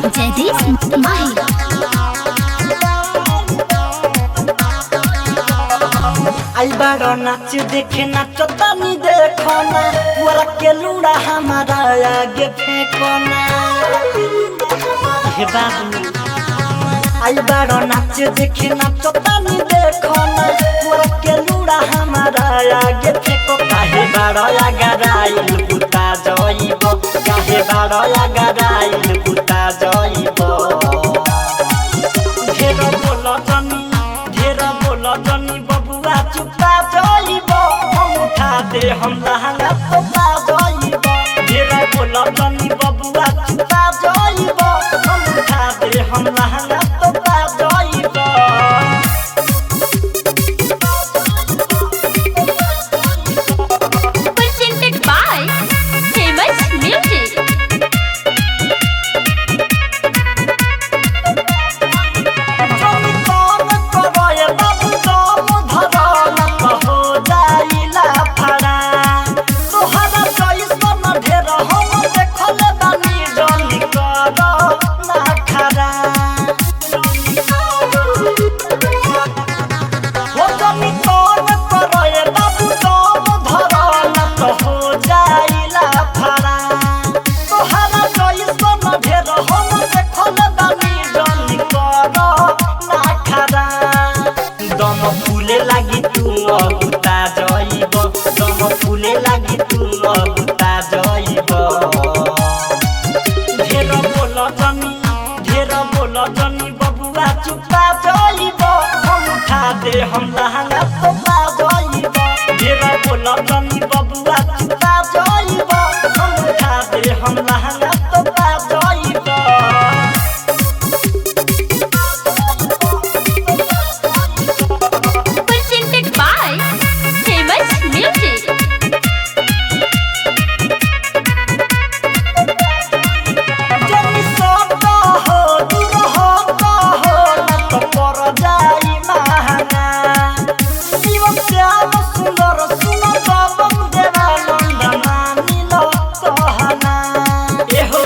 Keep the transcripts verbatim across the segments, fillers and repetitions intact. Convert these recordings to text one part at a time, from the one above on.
जयदीप माही। आई बारो नाच देखे नाचो तानी देखो ना पूरा के लूड़ा हमारा आगे फेंको ना हे बाबू। आई बारो नाच देखे नाचो तानी देखो ना पूरा के लूड़ा हमारा आगे फेंको। काहे बारो आगराइल बुता जइबो, काहे बारो आगराइल बुता जइबो। ढेर बोलो जनी ढेर बोलो जनी बबुआ चुपा जइबो, हम उठा दे हम लहंगा तो पा जइबो। ढेर बोलो जनी बबुआ चुपा जइबो, हम उठा दे हम लहंगा तो पा जइबो। Presented by Famous Music। फूले लागी तू अबुता जइबो, दम फूले लागी तू अबुता जइबो। ढेर बोलो जनी ढेर बोलो जनी बबुआ चुपा जइबो, हम उठा दे हम लहंगा तो पा जइबो। ढेर बोलो जनी बबुआ चुपा जइबो, हम उठा दे हम लहंगा तो पा जइबो। Presented by Famous Music। जनी सब हो दूर हो हो ना तो पर जाई महंगा। शिव श्याम सुंदर सुनो बाबम देवानंद मानिलो कहना एहो।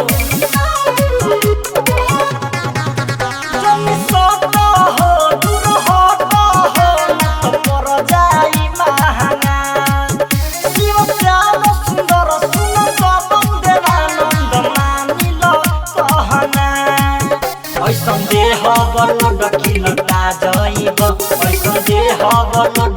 जनी सब हो दूर हो हो ना तो पर जाई महंगा। शिव श्याम सुंदर सुनो बाबम देवानंद मानिलो कहना। ऐसन देह बल डकिलता जइबो, ऐसन देह बल